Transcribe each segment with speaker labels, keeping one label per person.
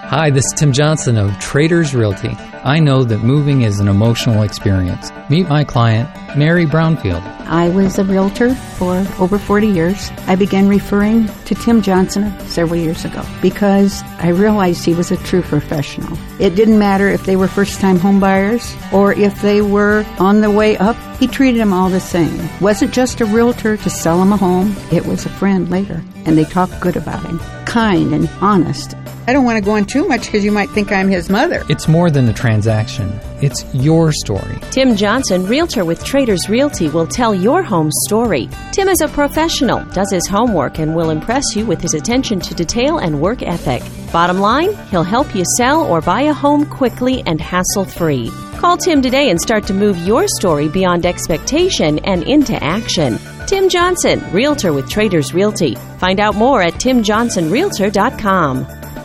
Speaker 1: Hi, this is Tim Johnson of Traders Realty. I know that moving is an emotional experience. Meet my client, Mary Brownfield.
Speaker 2: I was a realtor for over 40 years. I began referring to Tim Johnson several years ago because I realized he was a true professional. It didn't matter if they were first-time home buyers or if they were on the way up. He treated them all the same. Wasn't just a realtor to sell them a home. It was a friend later, and they talked good about him. Kind and honest.
Speaker 3: I don't want to go on too much because you might think I'm his mother.
Speaker 1: It's more than a transaction. It's your story.
Speaker 4: Tim Johnson, realtor with Traders Realty, will tell your home story. Tim is a professional, does his homework, and will impress you with his attention to detail and work ethic. Bottom line, he'll help you sell or buy a home quickly and hassle-free. Call Tim today and start to move your story beyond expectation and into action. Tim Johnson, realtor with Traders Realty. Find out more at timjohnsonrealtor.com.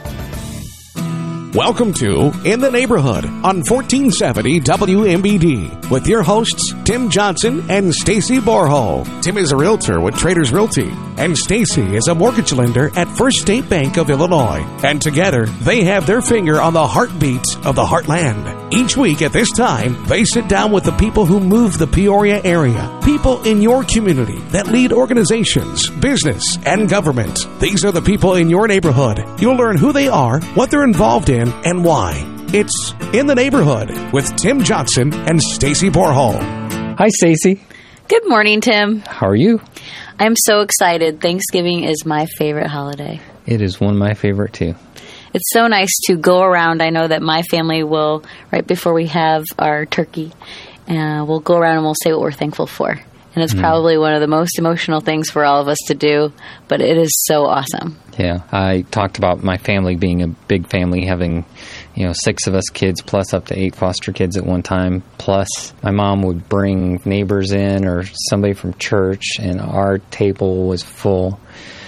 Speaker 5: Welcome to In the Neighborhood on 1470 WMBD with your hosts, Tim Johnson and Stacy Borho. Tim is a realtor with Traders Realty, and Stacy is a mortgage lender at First State Bank of Illinois. And together, they have their finger on the heartbeats of the heartland. Each week at this time, they sit down with the people who move the Peoria area, people in your community that lead organizations, business, and government. These are the people in your neighborhood. You'll learn who they are, what they're involved in, and why. It's In the Neighborhood with Tim Johnson and Stacy Borho.
Speaker 1: Hi, Stacy.
Speaker 6: Good morning, Tim.
Speaker 1: How are you?
Speaker 6: I'm so excited. Thanksgiving is my favorite holiday.
Speaker 1: It is one of my favorite, too.
Speaker 6: It's so nice to go around. I know that my family will, right before we have our turkey, we'll go around and we'll say what we're thankful for. And it's probably one of the most emotional things for all of us to do, but it is so awesome.
Speaker 1: Yeah, I talked about my family being a big family, having, 6 of us kids plus up to 8 foster kids at one time. Plus, my mom would bring neighbors in or somebody from church, and our table was full.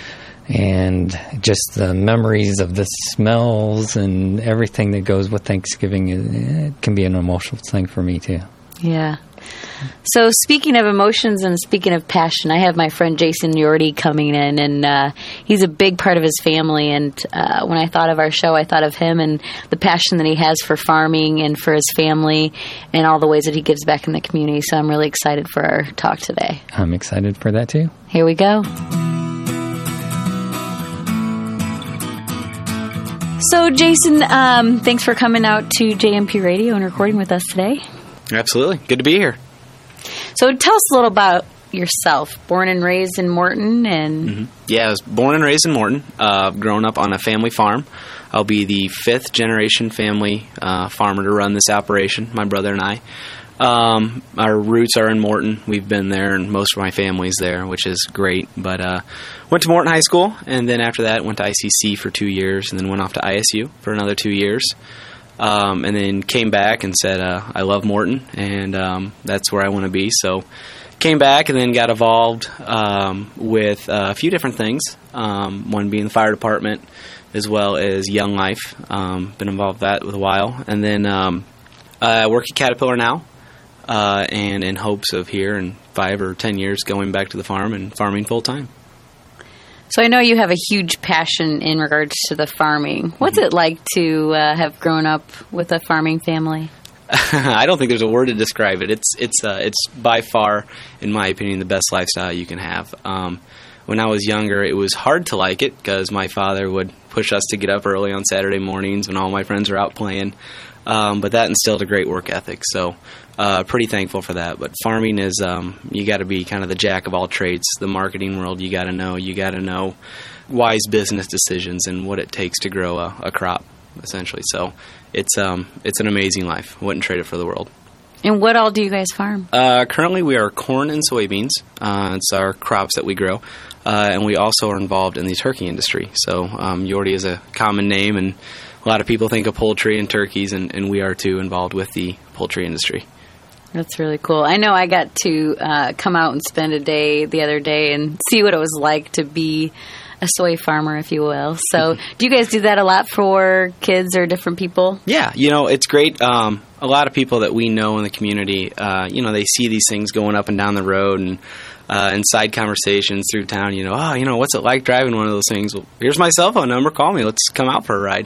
Speaker 1: And just the memories of the smells and everything that goes with Thanksgiving, it can be an emotional thing for me, too.
Speaker 6: Yeah. So speaking of emotions and speaking of passion, I have my friend Jason Yorty coming in, and he's a big part of his family. And when I thought of our show, I thought of him and the passion that he has for farming and for his family and all the ways that he gives back in the community. So I'm really excited for our talk today.
Speaker 1: I'm excited for that, too.
Speaker 6: Here we go. So, Jason, thanks for coming out to JMP Radio and recording with us today.
Speaker 7: Absolutely. Good to be here.
Speaker 6: So tell us a little about yourself. Born and raised in Morton. And
Speaker 7: Yeah, I was born and raised in Morton, grown up on a family farm. I'll be the 5th generation family farmer to run this operation, my brother and I. Our roots are in Morton. We've been there, and most of my family's there, which is great. But went to Morton High School, and then after that went to ICC for 2 years, and then went off to ISU for another 2 years. And then came back and said, I love Morton, and that's where I want to be. So came back and then got involved with a few different things, one being the fire department as well as Young Life. Been involved with that with a while. And then I work at Caterpillar now, and in hopes of here in 5 or 10 years going back to the farm and farming full-time.
Speaker 6: So I know you have a huge passion in regards to the farming. What's it like to have grown up with a farming family?
Speaker 7: I don't think there's a word to describe it. It's by far, in my opinion, the best lifestyle you can have. When I was younger, it was hard to like it because my father would push us to get up early on Saturday mornings when all my friends were out playing. But that instilled a great work ethic, so pretty thankful for that. But farming is, you got to be kind of the jack of all trades. The marketing world, you got to know wise business decisions and what it takes to grow a crop, essentially. So it's an amazing life. Wouldn't trade it for the world.
Speaker 6: And what all do you guys farm?
Speaker 7: Currently, we are corn and soybeans. It's our crops that we grow. And we also are involved in the turkey industry. So Yorty is a common name, and a lot of people think of poultry and turkeys, and we are, too, involved with the poultry industry.
Speaker 6: That's really cool. I know I got to come out and spend a day the other day and see what it was like to be a soy farmer, if you will. So do you guys do that a lot for kids or different people?
Speaker 7: Yeah, it's great. A lot of people that we know in the community, they see these things going up and down the road and side conversations through town, what's it like driving one of those things? Well, here's my cell phone number. Call me. Let's come out for a ride.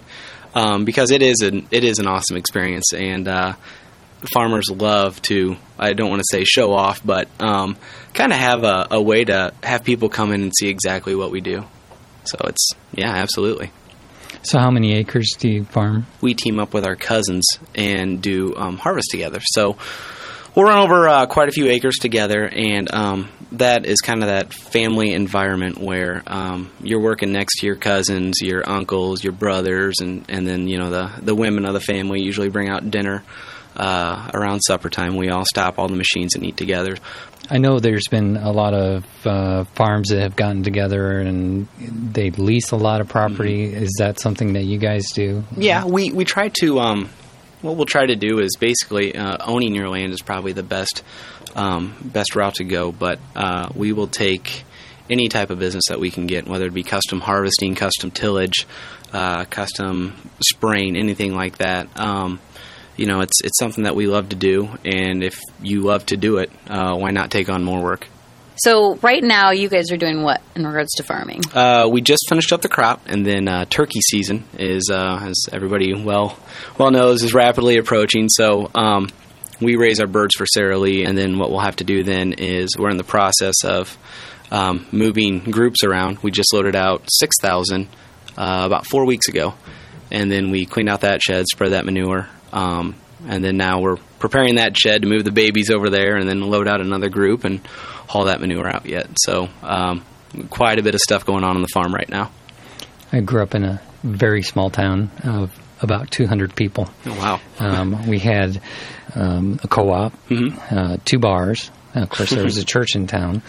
Speaker 7: because it is an awesome experience, and farmers love to, I don't want to say show off, but kind of have a way to have people come in and see exactly what we do. So it's, yeah, absolutely.
Speaker 1: So how many acres do you farm?
Speaker 7: We team up with our cousins and do harvest together. So we'll run over quite a few acres together, and that is kind of that family environment where you're working next to your cousins, your uncles, your brothers, and then, you know, the women of the family usually bring out dinner around supper time. We all stop all the machines and eat together.
Speaker 1: I know there's been a lot of farms that have gotten together and they lease a lot of property. Mm-hmm. Is that something that you guys do?
Speaker 7: Yeah, we try to, what we'll try to do is basically owning your land is probably the best route to go, but we will take any type of business that we can get, whether it be custom harvesting, custom tillage, custom spraying, anything like that. You know, it's something that we love to do, and if you love to do it, why not take on more work?
Speaker 6: So right now, you guys are doing what in regards to farming?
Speaker 7: We just finished up the crop, and then turkey season is, as everybody well knows, is rapidly approaching. So we raise our birds for Sara Lee, and then what we'll have to do then is we're in the process of moving groups around. We just loaded out 6,000 about 4 weeks ago, and then we cleaned out that shed, spread that manure. And then now we're preparing that shed to move the babies over there and then load out another group and haul that manure out yet. So quite a bit of stuff going on the farm right now.
Speaker 1: I grew up in a very small town of about 200 people.
Speaker 7: Oh, wow.
Speaker 1: We had a co-op,
Speaker 7: mm-hmm.
Speaker 1: 2 bars. Of course, there was a church in town.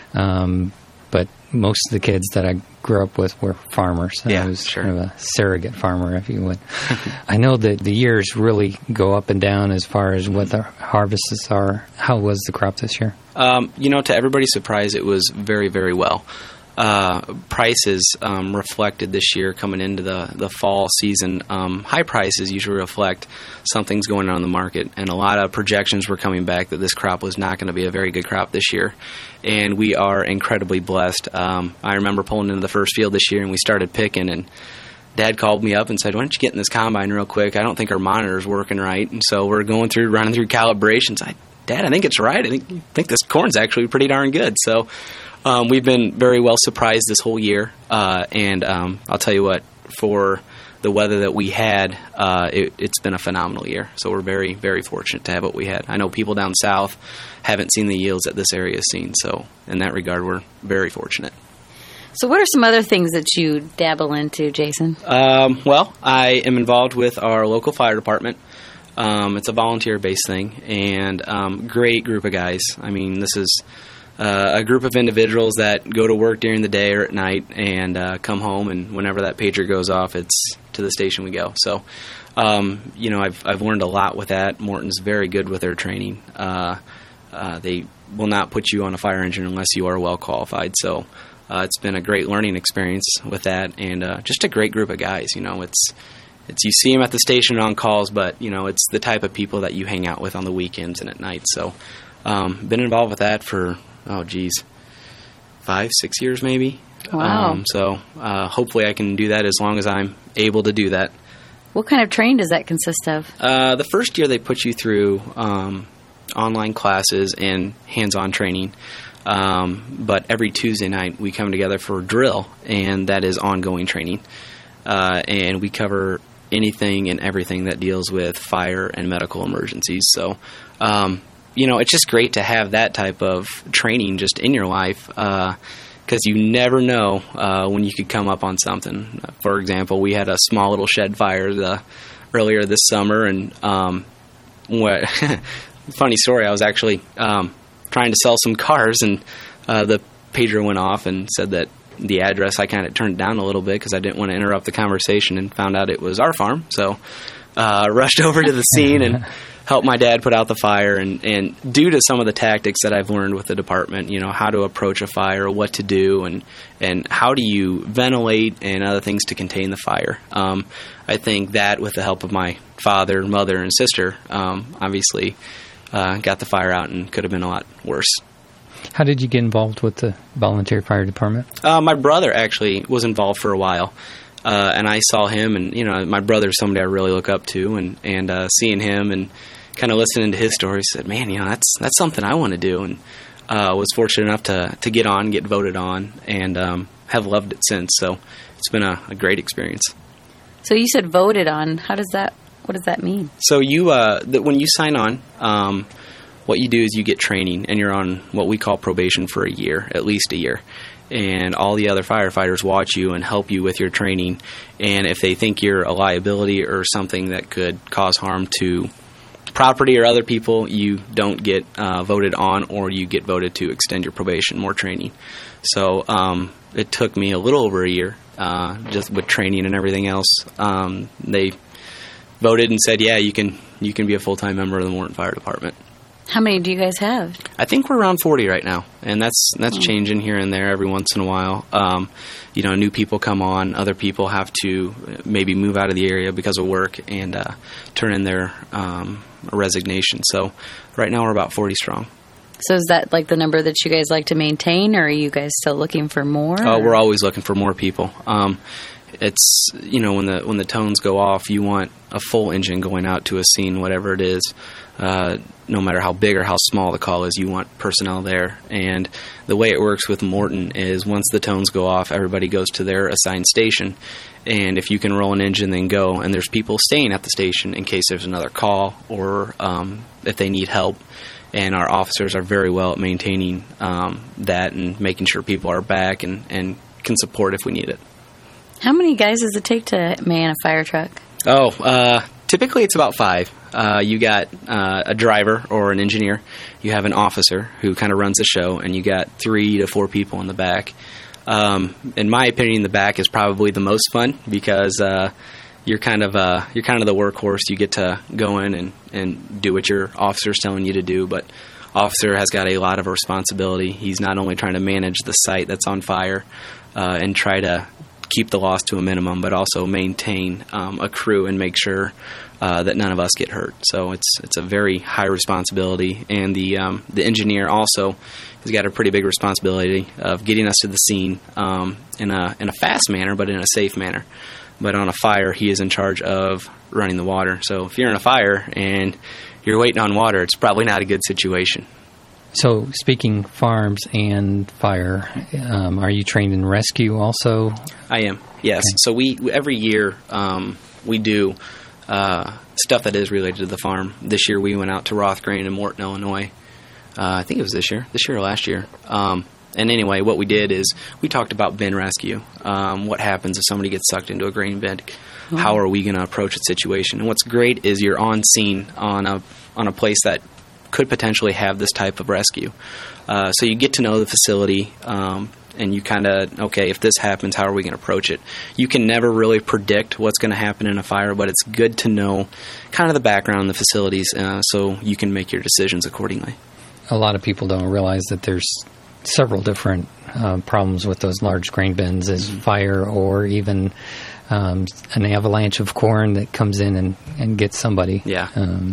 Speaker 1: But most of the kids that I grew up with were farmers.
Speaker 7: Yeah,
Speaker 1: I was
Speaker 7: sure.
Speaker 1: kind of a surrogate farmer, if you would. I know that the years really go up and down as far as what the harvests are. How was the crop this year?
Speaker 7: You know, to everybody's surprise, it was very, very well. Prices reflected this year coming into the fall season. High prices usually reflect something's going on in the market, and a lot of projections were coming back that this crop was not going to be a very good crop this year, and we are incredibly blessed. I remember pulling into the first field this year, and we started picking, and Dad called me up and said, "Why don't you get in this combine real quick? I don't think our monitor's working right." And so we're running through calibrations. Dad, I think it's right. I think this corn's actually pretty darn good. So we've been very well surprised this whole year, and I'll tell you what, for the weather that we had, it's been a phenomenal year. So we're very, very fortunate to have what we had. I know people down south haven't seen the yields that this area has seen, so in that regard, we're very fortunate.
Speaker 6: So what are some other things that you dabble into, Jason?
Speaker 7: Well, I am involved with our local fire department. It's a volunteer-based thing, and great group of guys. I mean, this is a group of individuals that go to work during the day or at night and come home, and whenever that pager goes off, it's to the station we go. So, you know, I've learned a lot with that. Morton's very good with their training. They will not put you on a fire engine unless you are well qualified. So it's been a great learning experience with that, and just a great group of guys. You know, it's you see them at the station on calls, but, you know, it's the type of people that you hang out with on the weekends and at night. So been involved with that for, 5-6 years maybe.
Speaker 6: Wow.
Speaker 7: So hopefully I can do that as long as I'm able to do that.
Speaker 6: What kind of training does that consist of?
Speaker 7: The first year they put you through online classes and hands-on training. But every Tuesday night we come together for a drill, and that is ongoing training. And we cover anything and everything that deals with fire and medical emergencies. So, you know, it's just great to have that type of training just in your life, because you never know when you could come up on something. For example, we had a small little shed fire earlier this summer, and funny story, I was actually trying to sell some cars, and the pager went off and said that the address, I kind of turned down a little bit because I didn't want to interrupt the conversation, and found out it was our farm. So rushed over to the scene and helped my dad put out the fire. And due to some of the tactics that I've learned with the department, you know, how to approach a fire, what to do, and how do you ventilate and other things to contain the fire. I think that with the help of my father, mother, and sister, obviously got the fire out, and could have been a lot worse.
Speaker 1: How did you get involved with the volunteer fire department?
Speaker 7: My brother actually was involved for a while. And I saw him, and my brother's somebody I really look up to, and seeing him and kind of listening to his story, said, man, that's something I want to do, and was fortunate enough to get voted on, and have loved it since. So it's been a great experience.
Speaker 6: So you said voted on. What does that mean?
Speaker 7: So when you sign on, what you do is you get training, and you're on what we call probation for a year, at least a year. And all the other firefighters watch you and help you with your training. And if they think you're a liability or something that could cause harm to property or other people, you don't get voted on, or you get voted to extend your probation, more training. So it took me a little over a year, just with training and everything else. They voted and said, yeah, you can be a full-time member of the Morton Fire Department.
Speaker 6: How many do you guys have?
Speaker 7: I think we're around 40 right now, and that's changing here and there every once in a while. New people come on. Other people have to maybe move out of the area because of work and turn in their resignation. So right now we're about 40 strong.
Speaker 6: So is that like the number that you guys like to maintain, or are you guys still looking for more?
Speaker 7: Oh, we're always looking for more people. It's when the tones go off, you want a full engine going out to a scene, whatever it is. No matter how big or how small the call is, you want personnel there. And the way it works with Morton is once the tones go off, everybody goes to their assigned station. And if you can roll an engine, then go. And there's people staying at the station in case there's another call or if they need help. And our officers are very well at maintaining that and making sure people are back and can support if we need it.
Speaker 6: How many guys does it take to man a fire truck?
Speaker 7: Typically it's about 5. You got a driver or an engineer. You have an officer who kind of runs the show, and you got 3 to 4 people in the back. In my opinion, the back is probably the most fun because you're kind of the workhorse. You get to go in and do what your officer's telling you to do, but officer has got a lot of responsibility. He's not only trying to manage the site that's on fire and try to keep the loss to a minimum, but also maintain a crew and make sure that none of us get hurt. So it's a very high responsibility, and the engineer also has got a pretty big responsibility of getting us to the scene in a fast manner, but in a safe manner. But on a fire, he is in charge of running the water. So if you're in a fire and you're waiting on water, it's probably not a good situation.
Speaker 1: So speaking farms and fire, are you trained in rescue also?
Speaker 7: I am, yes. Okay. So we every year we do stuff that is related to the farm. This year we went out to Rothgrain in Morton, Illinois. I think it was this year or last year. And anyway, what we did is we talked about bin rescue. What happens if somebody gets sucked into a grain bin? Mm-hmm. How are we going to approach a situation? And what's great is you're on scene on a place that could potentially have this type of rescue. So you get to know the facility, and you kind of, okay, if this happens, how are we going to approach it? You can never really predict what's going to happen in a fire, but it's good to know kind of the background of the facilities so you can make your decisions accordingly.
Speaker 1: A lot of people don't realize that there's several different problems with those large grain bins as fire or even an avalanche of corn that comes in and gets somebody.
Speaker 7: Yeah.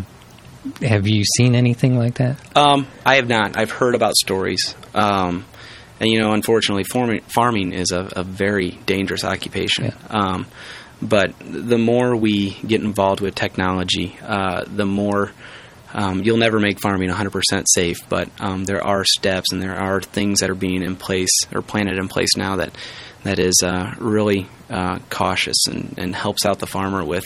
Speaker 1: Have you seen anything like that?
Speaker 7: I have not. I've heard about stories. And, unfortunately, farming is a very dangerous occupation. Yeah. But the more we get involved with technology, the more you'll never make farming 100% safe. But there are steps and there are things that are being in place or planted in place now that is really cautious and helps out the farmer with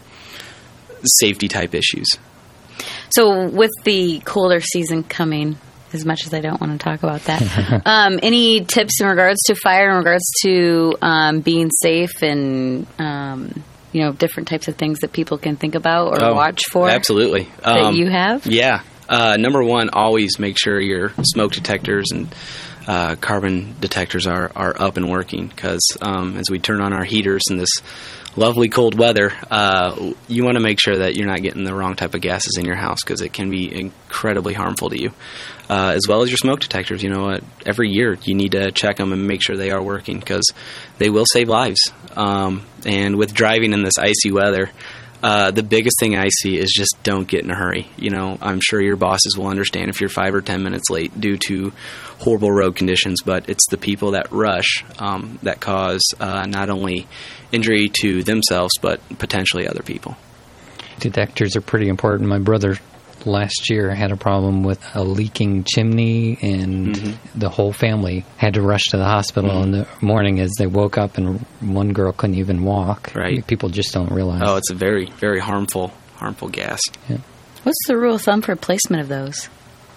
Speaker 7: safety type issues.
Speaker 6: So with the colder season coming, as much as I don't want to talk about that, any tips in regards to fire, in regards to being safe and, different types of things that people can think about or watch for?
Speaker 7: Absolutely.
Speaker 6: That you have?
Speaker 7: Yeah. Number one, always make sure your smoke detectors and carbon detectors are up and working because as we turn on our heaters in this lovely cold weather, you want to make sure that you're not getting the wrong type of gases in your house because it can be incredibly harmful to you, as well as your smoke detectors. Every year you need to check them and make sure they are working because they will save lives. And with driving in this icy weather, The biggest thing I see is just don't get in a hurry. I'm sure your bosses will understand if you're 5 or 10 minutes late due to horrible road conditions, but it's the people that rush that cause not only injury to themselves, but potentially other people.
Speaker 1: Detectors are pretty important. My brother last year had a problem with a leaking chimney, and the whole family had to rush to the hospital in the morning as they woke up, and one girl couldn't even walk.
Speaker 7: Right.
Speaker 1: People just don't realize.
Speaker 7: Oh, it's a very, very harmful gas.
Speaker 1: Yeah.
Speaker 6: What's the rule of thumb for placement of those?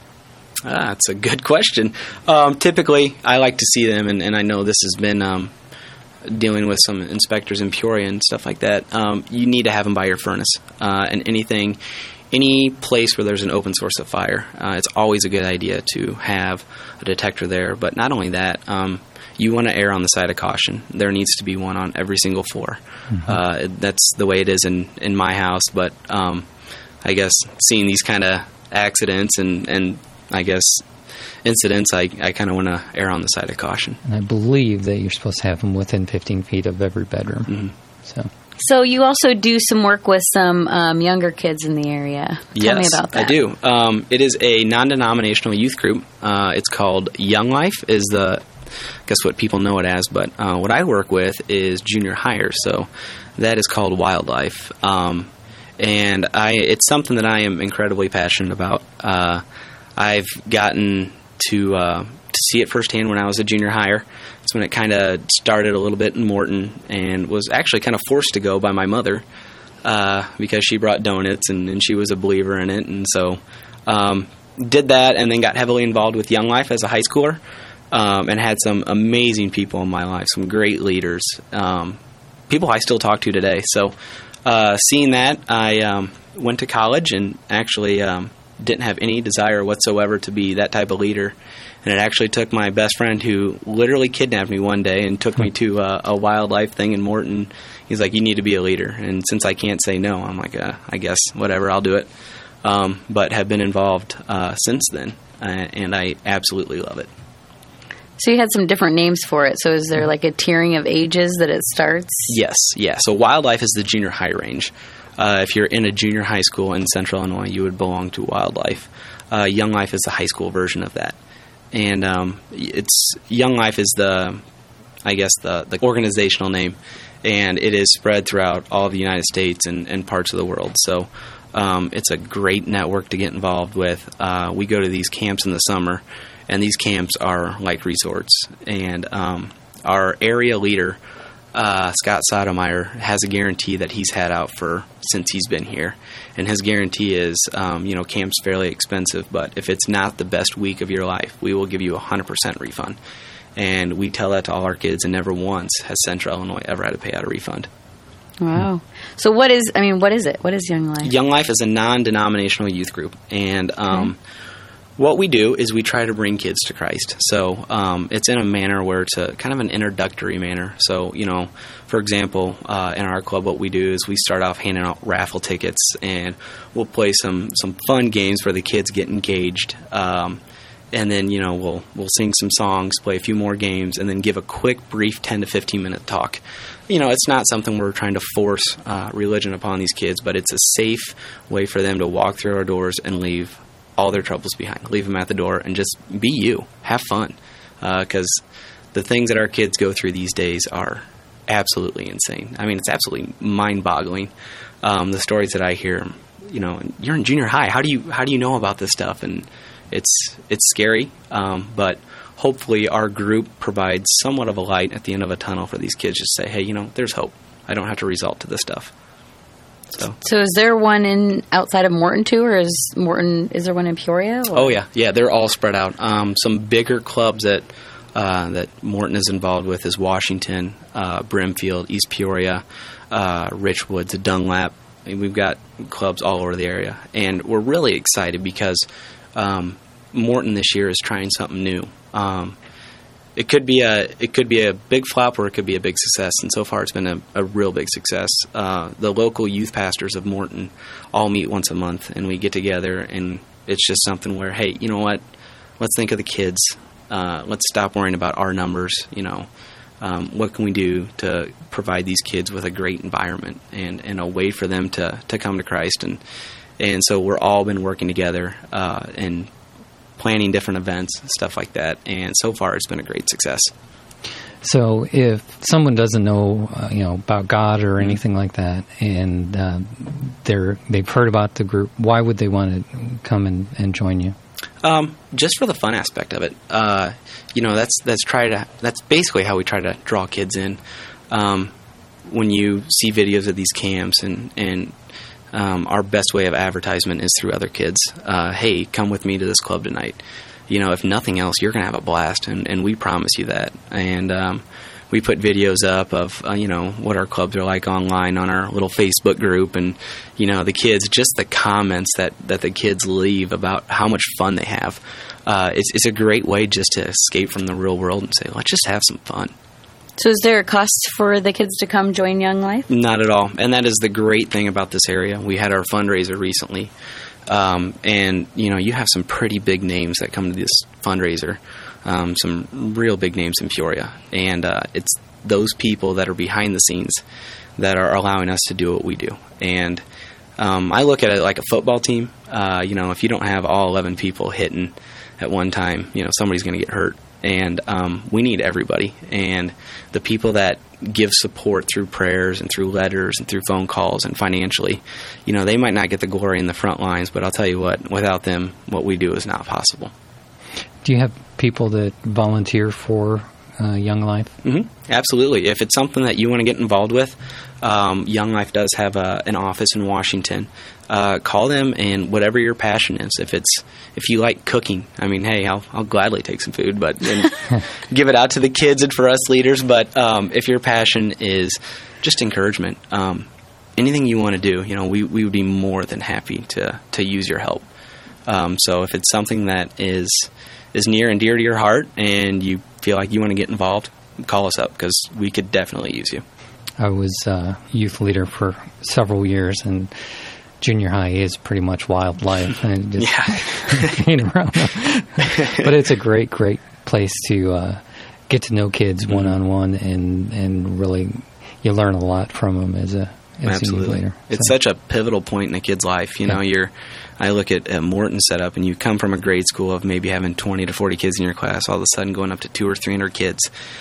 Speaker 7: That's a good question. Typically, I like to see them, and I know this has been dealing with some inspectors in Peoria and stuff like that. You need to have them by your furnace, and any place where there's an open source of fire, it's always a good idea to have a detector there. But not only that, you want to err on the side of caution. There needs to be one on every single floor. That's the way it is in my house. But I guess seeing these kind of accidents and I guess incidents, I kind of want to err on the side of caution.
Speaker 1: And I believe that you're supposed to have them within 15 feet of every bedroom.
Speaker 6: So you also do some work with some younger kids in the area. Tell me about that.
Speaker 7: I do. It is a non-denominational youth group. It's called Young Life is I guess what people know it as, but what I work with is junior hires. So that is called Wildlife. And it's something that I am incredibly passionate about. I've gotten to see it firsthand when I was a junior hire. That's when it kind of started a little bit in Morton, and was actually kind of forced to go by my mother because she brought donuts and she was a believer in it. And so did that, and then got heavily involved with Young Life as a high schooler, and had some amazing people in my life, some great leaders, people I still talk to today. So seeing that, I went to college and actually didn't have any desire whatsoever to be that type of leader. And it actually took my best friend, who literally kidnapped me one day and took me to a wildlife thing in Morton. He's like, you need to be a leader. And since I can't say no, I'm like, I guess, whatever, I'll do it. But have been involved since then, and I absolutely love it.
Speaker 6: So you had some different names for it. So is there like a tiering of ages that it starts?
Speaker 7: Yes, yeah. So Wildlife is the junior high range. If you're in a junior high school in Central Illinois, you would belong to Wildlife. Young Life is the high school version of that. And it's Young Life is the organizational name, and it is spread throughout all of the United States and parts of the world. So it's a great network to get involved with. We go to these camps in the summer, and these camps are like resorts. And our area leader, Scott Sotomayor, has a guarantee that he's had out since he's been here. And his guarantee is, camp's fairly expensive, but if it's not the best week of your life, we will give you a 100% refund. And we tell that to all our kids, and never once has Central Illinois ever had to pay out a refund.
Speaker 6: Wow. So what is it? What is Young Life?
Speaker 7: Young Life is a non-denominational youth group. And what we do is we try to bring kids to Christ. So it's in a manner where it's a kind of an introductory manner. So, for example, in our club, what we do is we start off handing out raffle tickets, and we'll play some fun games where the kids get engaged. And then, we'll sing some songs, play a few more games, and then give a quick, brief 10 to 15-minute talk. It's not something we're trying to force religion upon these kids, but it's a safe way for them to walk through our doors and leave all their troubles behind. Leave them at the door and just be you. Have fun. Because the things that our kids go through these days are absolutely insane. I mean, it's absolutely mind-boggling. The stories that I hear, you're in junior high. How do you know about this stuff? And it's scary. But hopefully our group provides somewhat of a light at the end of a tunnel for these kids to say, hey, there's hope. I don't have to resort to this stuff. So
Speaker 6: is there one outside of Morton too, or is there one in Peoria? Or?
Speaker 7: Oh yeah, they're all spread out. Some bigger clubs that Morton is involved with is Washington, Brimfield, East Peoria, Richwoods, Dunlap. We've got clubs all over the area, and we're really excited because Morton this year is trying something new. It could be a big flop, or it could be a big success, and so far it's been a real big success. The local youth pastors of Morton all meet once a month, and we get together, and it's just something where, hey, you know what? Let's think of the kids. Let's stop worrying about our numbers. what can we do to provide these kids with a great environment and a way for them to come to Christ. And so we're all been working together and planning different events and stuff like that. And so far, it's been a great success.
Speaker 1: So if someone doesn't know, about God or anything like that, and they've heard about the group, why would they want to come and join you?
Speaker 7: Just for the fun aspect of it. That's basically how we try to draw kids in. When you see videos of these camps and our best way of advertisement is through other kids. Hey, come with me to this club tonight. If nothing else, you're going to have a blast, and we promise you that. And we put videos up of, what our clubs are like online on our little Facebook group. And, the kids, just the comments that the kids leave about how much fun they have. It's a great way just to escape from the real world and say, let's just have some fun.
Speaker 6: So is there a cost for the kids to come join Young Life?
Speaker 7: Not at all. And that is the great thing about this area. We had our fundraiser recently. And, you have some pretty big names that come to this fundraiser, some real big names in Peoria. And it's those people that are behind the scenes that are allowing us to do what we do. And I look at it like a football team. If you don't have all 11 people hitting at one time, somebody's going to get hurt. And we need everybody. And the people that give support through prayers and through letters and through phone calls and financially, they might not get the glory in the front lines, but I'll tell you what, without them, what we do is not possible.
Speaker 1: Do you have people that volunteer for Young Life?
Speaker 7: Mm-hmm. Absolutely. If it's something that you want to get involved with, Young Life does have an office in Washington. Call them, and whatever your passion is, if you like cooking, hey, I'll gladly take some food, but give it out to the kids and for us leaders. But if your passion is just encouragement, anything you want to do, we would be more than happy to use your help. So if it's something that is near and dear to your heart, and you feel like you want to get involved, call us up, because we could definitely use you.
Speaker 1: I was a youth leader for several years, and junior high is pretty much wildlife. And just hang around. But it's a great, great place to get to know kids one-on-one, and really you learn a lot from them as a youth leader.
Speaker 7: It's such a pivotal point in a kid's life. I look at Morton setup, and you come from a grade school of maybe having 20 to 40 kids in your class, all of a sudden going up to 200 or 300 kids.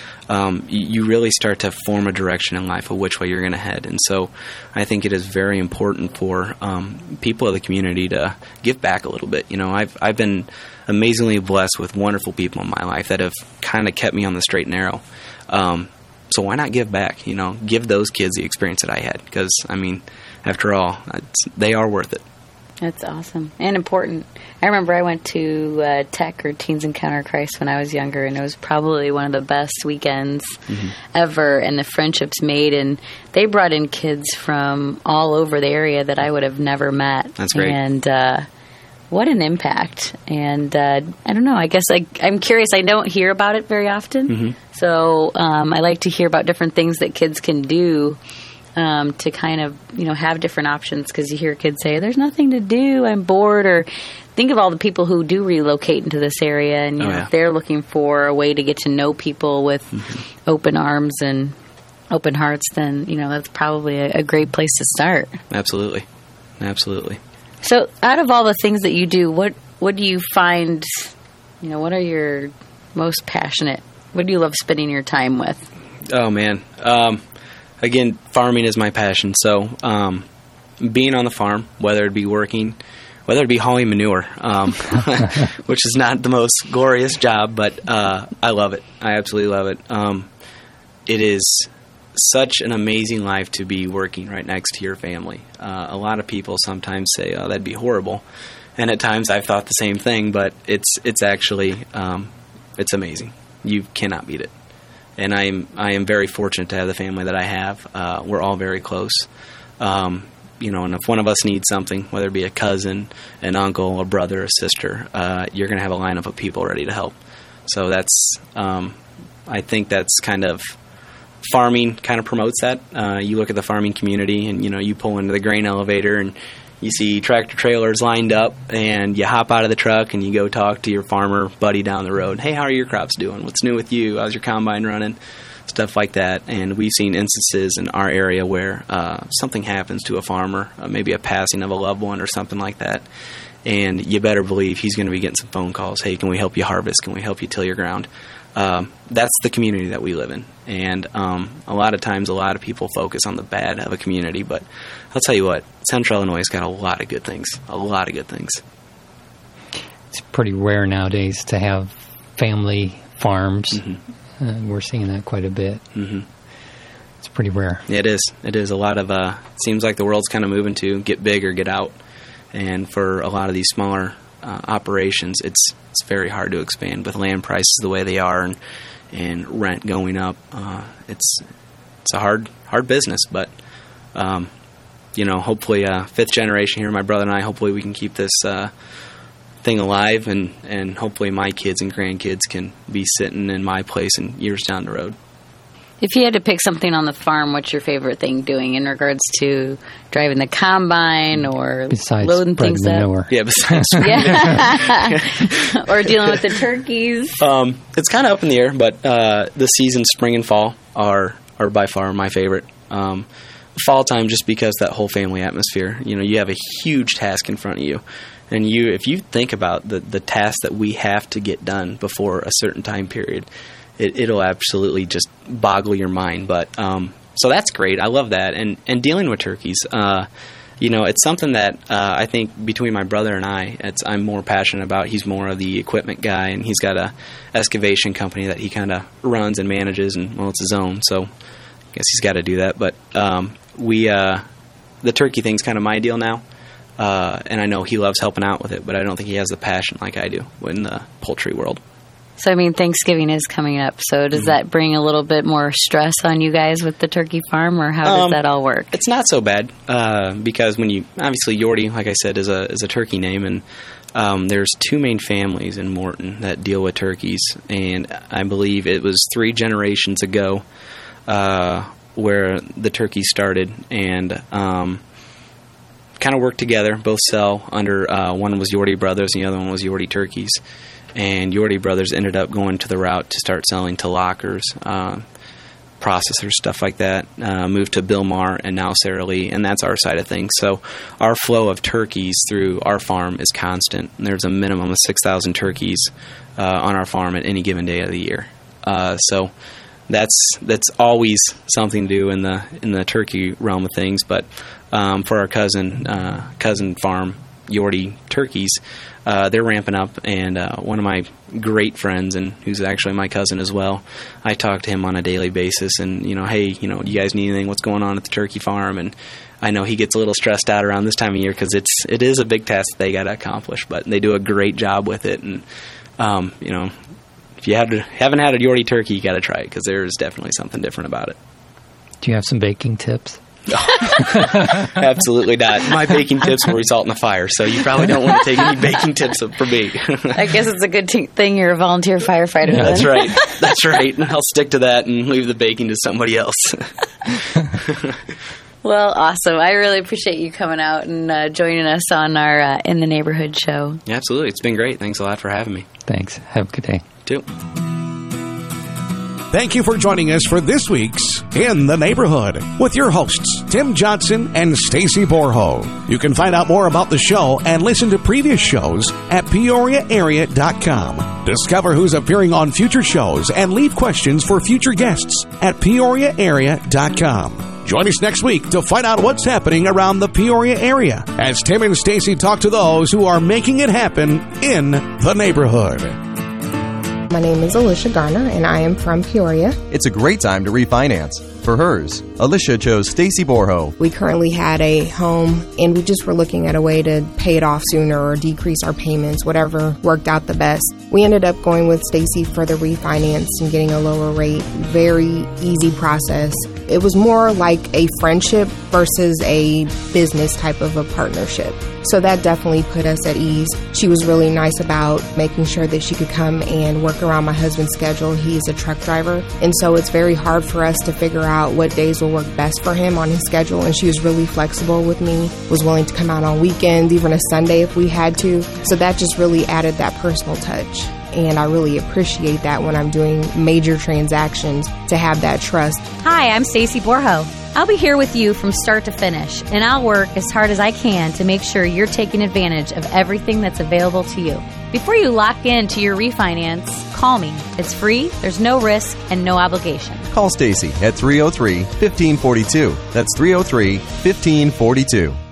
Speaker 7: You really start to form a direction in life of which way you're going to head. And so I think it is very important for people of the community to give back a little bit. I've been amazingly blessed with wonderful people in my life that have kind of kept me on the straight and narrow. So why not give back? Give those kids the experience that I had, because, after all, they are worth it.
Speaker 6: That's awesome and important. I remember I went to Tech, or Teens Encounter Christ, when I was younger, and it was probably one of the best weekends ever, and the friendships made. And they brought in kids from all over the area that I would have never met.
Speaker 7: That's great.
Speaker 6: And what an impact. And I don't know, I guess I'm curious. I don't hear about it very often. So I like to hear about different things that kids can do to kind of, have different options, because you hear kids say, there's nothing to do, I'm bored, or think of all the people who do relocate into this area, and if they're looking for a way to get to know people with open arms and open hearts, then, that's probably a great place to start.
Speaker 7: Absolutely.
Speaker 6: So out of all the things that you do, what do you find, what are your most passionate, what do you love spending your time with?
Speaker 7: Oh, man. Again, farming is my passion. So being on the farm, whether it be working, whether it be hauling manure, which is not the most glorious job, but I love it. I absolutely love it. It is such an amazing life to be working right next to your family. A lot of people sometimes say, oh, that'd be horrible. And at times I've thought the same thing, but it's actually, it's amazing. You cannot beat it. And I am very fortunate to have the family that I have. We're all very close. And if one of us needs something, whether it be a cousin, an uncle, a brother, a sister, you're going to have a lineup of people ready to help. So that's, I think that's kind of, farming kind of promotes that. You look at the farming community, and, you pull into the grain elevator, and you see tractor trailers lined up, and you hop out of the truck and you go talk to your farmer buddy down the road. Hey, how are your crops doing? What's new with you? How's your combine running? stuff like that. And we've seen instances in our area where something happens to a farmer, maybe a passing of a loved one or something like that. And you better believe he's going to be getting some phone calls. Hey, can we help you harvest? Can we help you till your ground? That's the community that we live in. And a lot of times, a lot of people focus on the bad of a community. But I'll tell you what, Central Illinois has got a lot of good things. A lot of good things.
Speaker 1: It's pretty rare nowadays to have family farms. Mm-hmm. We're seeing that quite a bit. Mm-hmm. It's pretty rare.
Speaker 7: Yeah, it is. It is. A lot of, it seems like the world's kind of moving to get big or get out. And for a lot of these smaller operations, it's very hard to expand with land prices the way they are and rent going up. It's a hard business, but hopefully fifth generation here, my brother and I, hopefully we can keep this thing alive, and hopefully my kids and grandkids can be sitting in my place in years down the road.
Speaker 6: If you had to pick something on the farm, what's your favorite thing doing in regards to driving the combine or
Speaker 1: besides
Speaker 6: loading things
Speaker 1: manure?
Speaker 6: up?
Speaker 7: Yeah, besides
Speaker 6: or dealing with the turkeys.
Speaker 7: It's kind of up in the air, but the seasons, spring and fall, are by far my favorite. Fall time, just because that whole family atmosphere. You have a huge task in front of you, and if you think about the tasks that we have to get done before a certain time period, it'll absolutely just boggle your mind. But so that's great. I love that. And dealing with turkeys, it's something that I think between my brother and I'm more passionate about. He's more of the equipment guy, and he's got a excavation company that he kind of runs and manages, and it's his own. So I guess he's got to do that. But the turkey thing's kind of my deal now. And I know he loves helping out with it, but I don't think he has the passion like I do in the poultry world.
Speaker 6: So, Thanksgiving is coming up. So does that bring a little bit more stress on you guys with the turkey farm, or how does that all work?
Speaker 7: It's not so bad because obviously Yorty, like I said, is a turkey name, and there's two main families in Morton that deal with turkeys, and I believe it was 3 generations ago where the turkeys started, and kind of worked together, both sell under, one was Yorty Brothers and the other one was Yorty Turkeys. And Yorty Brothers ended up going to the route to start selling to lockers, processors, stuff like that. Moved to Bill Maher and now Sara Lee, and that's our side of things. So our flow of turkeys through our farm is constant. And there's a minimum of 6,000 turkeys on our farm at any given day of the year. So that's always something to do in the turkey realm of things. But for our cousin farm, Yorty Turkeys, they're ramping up, and one of my great friends, and who's actually my cousin as well, I talk to him on a daily basis, and hey, do you guys need anything? What's going on at the turkey farm? And I know he gets a little stressed out around this time of year because it is a big task that they got to accomplish, but they do a great job with it. And if you haven't had a Yorty turkey, you got to try it because there is definitely something different about it.
Speaker 1: Do you have some baking tips?
Speaker 7: No. Absolutely not. My baking tips will result in a fire, so you probably don't want to take any baking tips from me.
Speaker 6: I guess it's a good thing you're a volunteer firefighter.
Speaker 7: Yeah, that's right. That's right. I'll stick to that and leave the baking to somebody else.
Speaker 6: Well, awesome. I really appreciate you coming out and joining us on our In the Neighborhood show.
Speaker 7: Yeah, absolutely. It's been great. Thanks a lot for having me.
Speaker 1: Thanks. Have a good day.
Speaker 7: You too.
Speaker 5: Thank you for joining us for this week's In the Neighborhood with your hosts, Tim Johnson and Stacy Borho. You can find out more about the show and listen to previous shows at PeoriaArea.com. Discover who's appearing on future shows and leave questions for future guests at PeoriaArea.com. Join us next week to find out what's happening around the Peoria area as Tim and Stacy talk to those who are making it happen in the neighborhood.
Speaker 8: My name is Alicia Garner, and I am from Peoria.
Speaker 9: It's a great time to refinance. For hers, Alicia chose Stacy Borho.
Speaker 8: We currently had a home, and we just were looking at a way to pay it off sooner or decrease our payments, whatever worked out the best. We ended up going with Stacy for the refinance and getting a lower rate. Very easy process. It was more like a friendship versus a business type of a partnership. So that definitely put us at ease. She was really nice about making sure that she could come and work around my husband's schedule. He's a truck driver, and so it's very hard for us to figure out what days will work best for him on his schedule, and she was really flexible with me, was willing to come out on weekends, even a Sunday if we had to. So that just really added that personal touch. and I really appreciate that when I'm doing major transactions to have that trust.
Speaker 10: Hi, I'm Stacy Borho. I'll be here with you from start to finish, and I'll work as hard as I can to make sure you're taking advantage of everything that's available to you. Before you lock into your refinance, call me. It's free, there's no risk, and no obligation.
Speaker 9: Call Stacy at 303-1542. That's 303-1542.